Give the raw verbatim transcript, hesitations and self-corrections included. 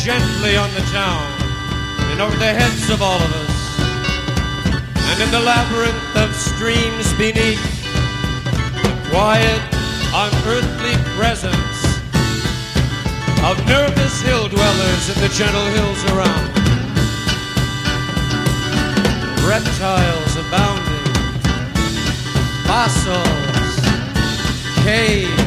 gently on the town and over the heads of all of us. And in the labyrinth of streams beneath, the quiet, unearthly presence of nervous hill dwellers in the gentle hills around. Reptiles abounding, fossils, caves,